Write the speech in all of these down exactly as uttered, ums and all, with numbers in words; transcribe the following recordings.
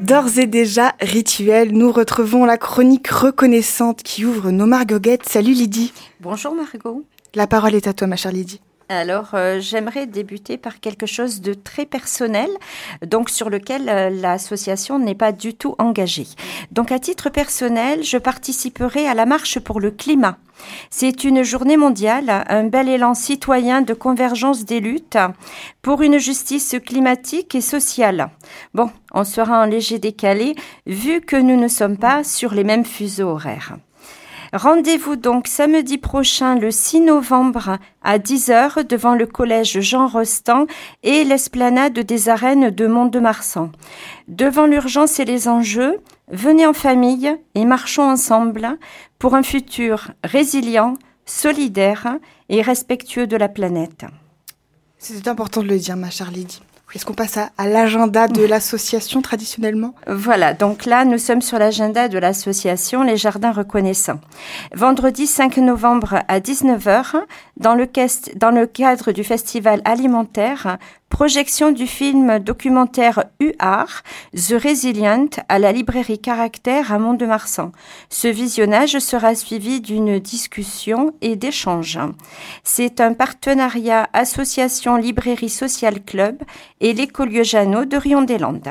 D'ores et déjà rituel, nous retrouvons la chronique reconnaissante qui ouvre nos margoguettes. Salut Lydie. Bonjour Margot. La parole est à toi ma chère Lydie. Alors, euh, j'aimerais débuter par quelque chose de très personnel, donc sur lequel euh, l'association n'est pas du tout engagée. Donc, à titre personnel, je participerai à la marche pour le climat. C'est une journée mondiale, un bel élan citoyen de convergence des luttes pour une justice climatique et sociale. Bon, on sera en léger décalé vu que nous ne sommes pas sur les mêmes fuseaux horaires. Rendez-vous donc samedi prochain, le six novembre, à dix heures, devant le collège Jean Rostand et l'esplanade des arènes de Mont-de-Marsan. Devant l'urgence et les enjeux, venez en famille et marchons ensemble pour un futur résilient, solidaire et respectueux de la planète. C'est important de le dire, ma chère Lydie. Est-ce qu'on passe à, à l'agenda de l'association traditionnellement ? Voilà, donc là, nous sommes sur l'agenda de l'association Les Jardins Reconnaissants. Vendredi cinq novembre à dix-neuf heures, dans le, dans le cadre du festival alimentaire, projection du film documentaire U R, The Resilient, à la librairie Caractère à Mont-de-Marsan. Ce visionnage sera suivi d'une discussion et d'échanges. C'est un partenariat Association Librairie Social Club et l'Écolieu Jeannot de Rion-des-Landes.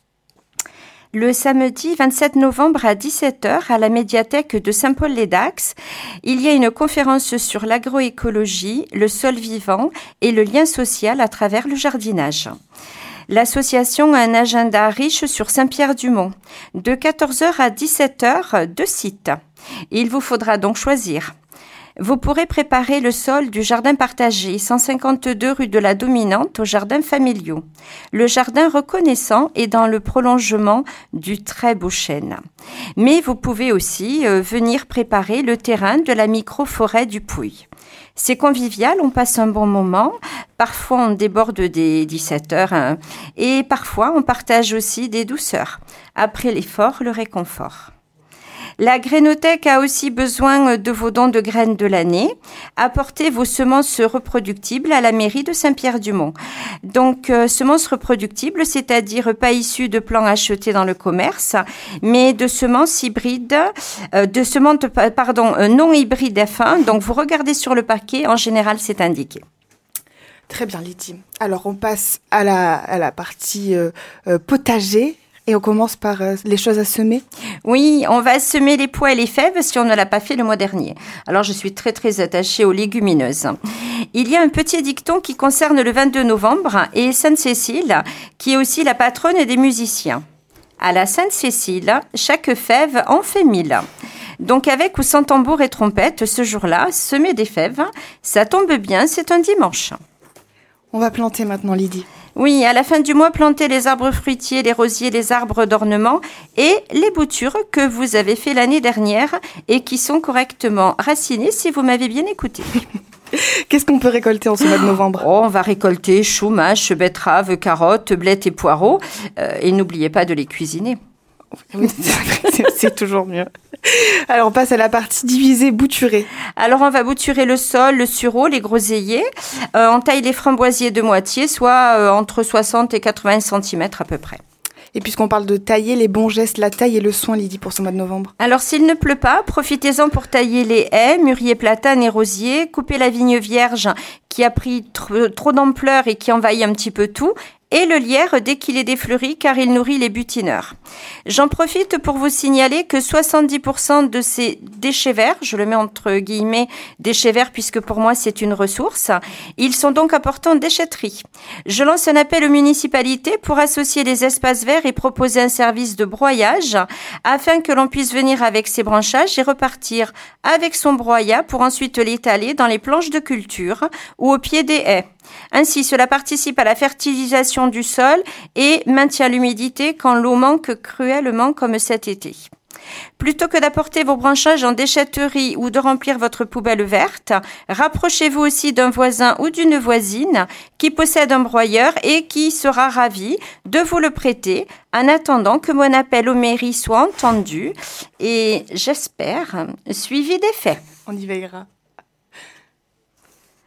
Le samedi vingt-sept novembre à dix-sept heures, à la médiathèque de Saint-Paul-les-Dax, il y a une conférence sur l'agroécologie, le sol vivant et le lien social à travers le jardinage. L'association a un agenda riche sur Saint-Pierre-du-Mont. De quatorze heures à dix-sept heures, deux sites. Il vous faudra donc choisir. Vous pourrez préparer le sol du jardin partagé, cent cinquante-deux rue de la Dominante, au jardin familiaux. Le jardin reconnaissant est dans le prolongement du très beau chêne. Mais vous pouvez aussi euh, venir préparer le terrain de la micro-forêt du Pouy. C'est convivial, on passe un bon moment. Parfois, on déborde des dix-sept heures hein, et parfois, on partage aussi des douceurs. Après l'effort, le réconfort. La Grainothèque a aussi besoin de vos dons de graines de l'année. Apportez vos semences reproductibles à la mairie de Saint-Pierre-du-Mont. Donc, euh, semences reproductibles, c'est-à-dire pas issues de plants achetés dans le commerce, mais de semences hybrides, euh, de semences, pardon, euh, non hybrides F un. Donc, vous regardez sur le paquet, en général, c'est indiqué. Très bien, Lydie. Alors, on passe à la, à la partie euh, euh, potager. Et on commence par euh, les choses à semer. Oui, on va semer les pois et les fèves si on ne l'a pas fait le mois dernier. Alors, je suis très, très attachée aux légumineuses. Il y a un petit dicton qui concerne le vingt-deux novembre et Sainte-Cécile, qui est aussi la patronne des musiciens. À la Sainte-Cécile, chaque fève en fait mille. Donc, avec ou sans tambour et trompette, ce jour-là, semer des fèves, ça tombe bien, c'est un dimanche. On va planter maintenant, Lydie. Oui, à la fin du mois, plantez les arbres fruitiers, les rosiers, les arbres d'ornement et les boutures que vous avez fait l'année dernière et qui sont correctement racinées si vous m'avez bien écouté. Qu'est-ce qu'on peut récolter en ce mois de novembre ? Oh, on va récolter choux, mâches, betteraves, carottes, blettes et poireaux. Euh, et n'oubliez pas de les cuisiner. Oui, c'est, c'est toujours mieux. Alors, on passe à la partie divisée, bouturée. Alors, on va bouturer le sol, le sureau, les groseilliers. Euh, on taille les framboisiers de moitié, soit euh, entre soixante et quatre-vingts centimètres à peu près. Et puisqu'on parle de tailler, les bons gestes, la taille et le soin, Lydie, pour ce mois de novembre. Alors, s'il ne pleut pas, profitez-en pour tailler les haies, mûriers, platanes et rosiers, couper la vigne vierge qui a pris tr- trop d'ampleur et qui envahit un petit peu tout, et le lierre dès qu'il est défleuri car il nourrit les butineurs. J'en profite pour vous signaler que soixante-dix pour cent de ces déchets verts, je le mets entre guillemets déchets verts puisque pour moi c'est une ressource, ils sont donc apportés en déchetterie. Je lance un appel aux municipalités pour associer les espaces verts et proposer un service de broyage afin que l'on puisse venir avec ses branchages et repartir avec son broyat pour ensuite l'étaler dans les planches de culture ou au pied des haies. Ainsi, cela participe à la fertilisation du sol et maintient l'humidité quand l'eau manque cruellement comme cet été. Plutôt que d'apporter vos branchages en déchetterie ou de remplir votre poubelle verte, rapprochez-vous aussi d'un voisin ou d'une voisine qui possède un broyeur et qui sera ravi de vous le prêter en attendant que mon appel aux mairies soit entendu et, j'espère, suivi des faits. On y veillera.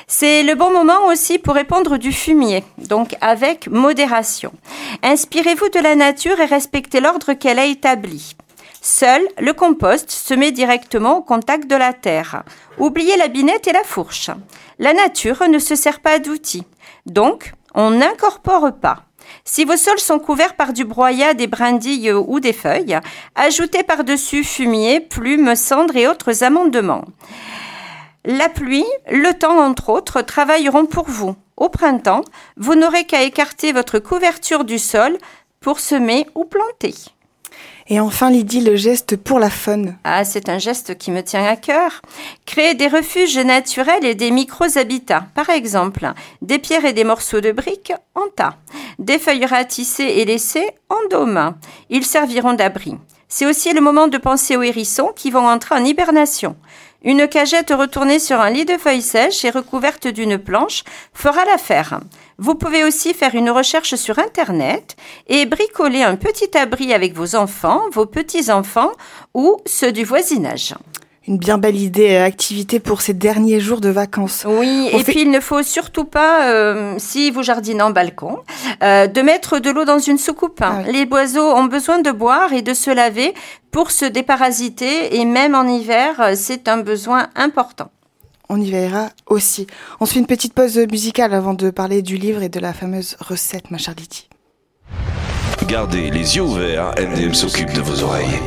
C'est le bon moment aussi pour répandre du fumier, donc avec modération. Inspirez-vous de la nature et respectez l'ordre qu'elle a établi. Seul, le compost se met directement au contact de la terre. Oubliez la binette et la fourche. La nature ne se sert pas d'outils, donc on n'incorpore pas. Si vos sols sont couverts par du broyat, des brindilles ou des feuilles, ajoutez par-dessus fumier, plumes, cendres et autres amendements. La pluie, le temps entre autres, travailleront pour vous. Au printemps, vous n'aurez qu'à écarter votre couverture du sol pour semer ou planter. Et enfin, Lydie, le geste pour la faune. Ah, c'est un geste qui me tient à cœur. Créer des refuges naturels et des micro-habitats. Par exemple, des pierres et des morceaux de briques en tas. Des feuilles ratissées et laissées en dôme. Ils serviront d'abri. C'est aussi le moment de penser aux hérissons qui vont entrer en hibernation. Une cagette retournée sur un lit de feuilles sèches et recouverte d'une planche fera l'affaire. Vous pouvez aussi faire une recherche sur Internet et bricoler un petit abri avec vos enfants, vos petits-enfants ou ceux du voisinage. Une bien belle idée, activité pour ces derniers jours de vacances. Oui, On et fait... puis il ne faut surtout pas, euh, si vous jardinez en balcon, euh, de mettre de l'eau dans une soucoupe. Ah oui. Les oiseaux ont besoin de boire et de se laver pour se déparasiter et même en hiver, c'est un besoin important. On y veillera aussi. On se fait une petite pause musicale avant de parler du livre et de la fameuse recette, ma chère Lydie. Gardez les yeux ouverts, M D M s'occupe de vos oreilles.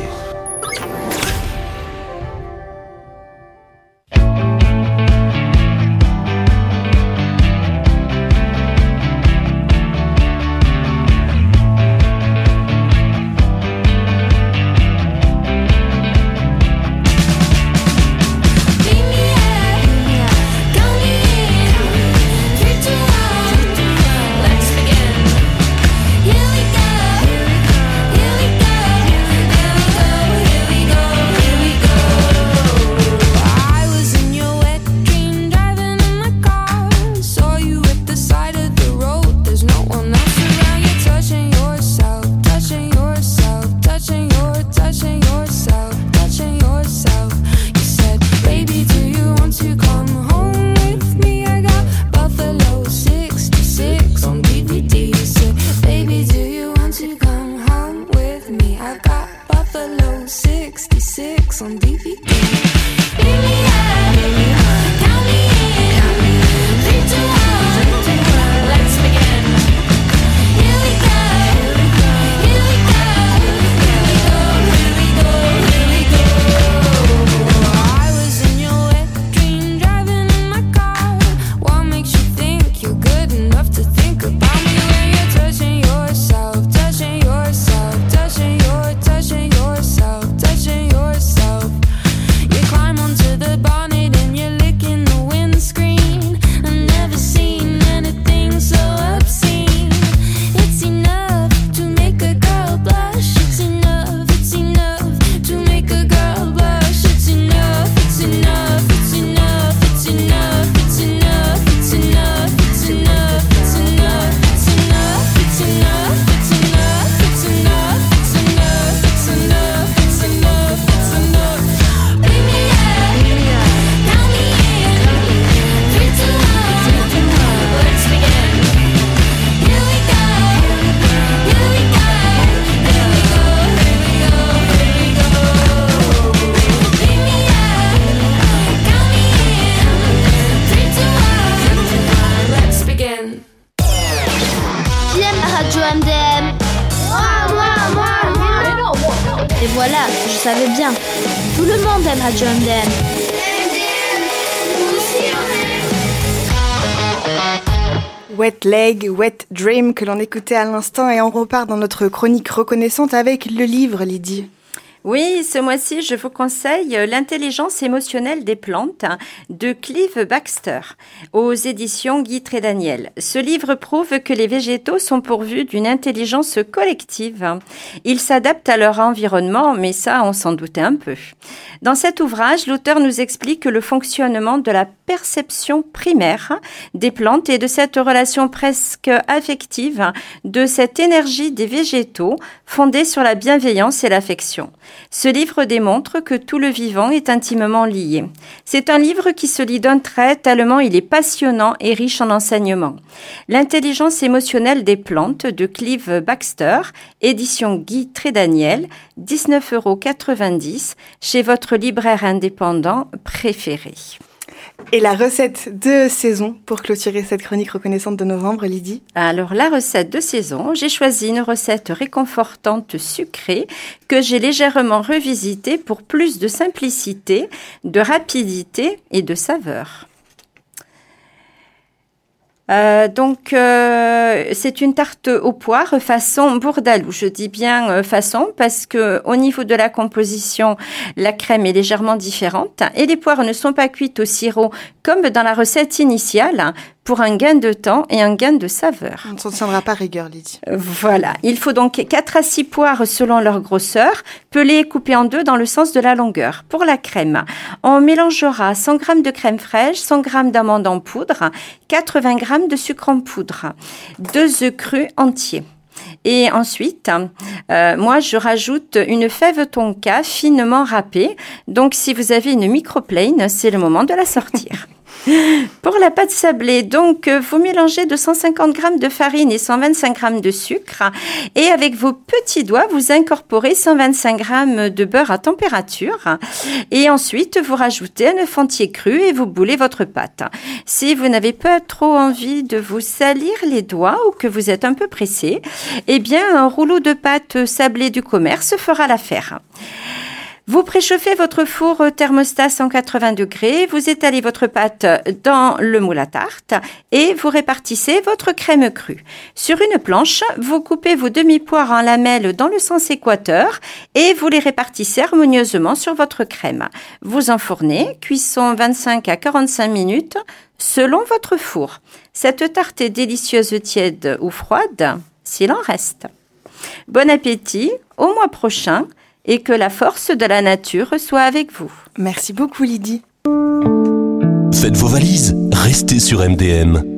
voilà, je savais bien. Tout le monde aime Radio M D M. Wet Leg, Wet Dream que l'on écoutait à l'instant et on repart dans notre chronique reconnaissante avec le livre, Lydie. Oui, ce mois-ci, je vous conseille L'intelligence émotionnelle des plantes de Clive Baxter aux éditions Guy Trédaniel. Ce livre prouve que les végétaux sont pourvus d'une intelligence collective. Ils s'adaptent à leur environnement, mais ça, on s'en doutait un peu. Dans cet ouvrage, l'auteur nous explique le fonctionnement de la perception primaire des plantes et de cette relation presque affective de cette énergie des végétaux fondée sur la bienveillance et l'affection. Ce livre démontre que tout le vivant est intimement lié. C'est un livre qui se lit d'un trait tellement il est passionnant et riche en enseignements. L'intelligence émotionnelle des plantes de Clive Baxter, édition Guy Trédaniel, dix-neuf euros quatre-vingt-dix chez votre libraire indépendant préféré. Et la recette de saison pour clôturer cette chronique reconnaissante de novembre, Lydie? Alors, la recette de saison, j'ai choisi une recette réconfortante sucrée que j'ai légèrement revisitée pour plus de simplicité, de rapidité et de saveur. Euh, donc, euh, c'est une tarte aux poires façon bourdalou. Je dis bien euh, façon parce que au niveau de la composition, la crème est légèrement différente et les poires ne sont pas cuites au sirop comme dans la recette initiale pour un gain de temps et un gain de saveur. On ne s'en tiendra pas rigueur, Lydie. Voilà. Il faut donc quatre à six poires selon leur grosseur, pelées et coupées en deux dans le sens de la longueur. Pour la crème, on mélangera cent grammes de crème fraîche, cent grammes d'amandes en poudre, quatre-vingts grammes de sucre en poudre, deux œufs crus entiers. Et ensuite, euh, moi, je rajoute une fève tonka finement râpée. Donc, si vous avez une microplane, c'est le moment de la sortir. Pour la pâte sablée, donc, vous mélangez deux cent cinquante grammes de farine et cent vingt-cinq grammes de sucre. Et avec vos petits doigts, vous incorporez cent vingt-cinq grammes de beurre à température. Et ensuite, vous rajoutez un œuf entier cru et vous boulez votre pâte. Si vous n'avez pas trop envie de vous salir les doigts ou que vous êtes un peu pressé, eh bien, un rouleau de pâte sablée du commerce fera l'affaire. Vous préchauffez votre four thermostat cent quatre-vingts degrés, vous étalez votre pâte dans le moule à tarte et vous répartissez votre crème crue. Sur une planche, vous coupez vos demi-poires en lamelles dans le sens équateur et vous les répartissez harmonieusement sur votre crème. Vous enfournez, cuisson vingt-cinq à quarante-cinq minutes selon votre four. Cette tarte est délicieuse tiède ou froide, s'il en reste. Bon appétit, au mois prochain. Et que la force de la nature soit avec vous. Merci beaucoup, Lydie. Faites vos valises, restez sur M D M.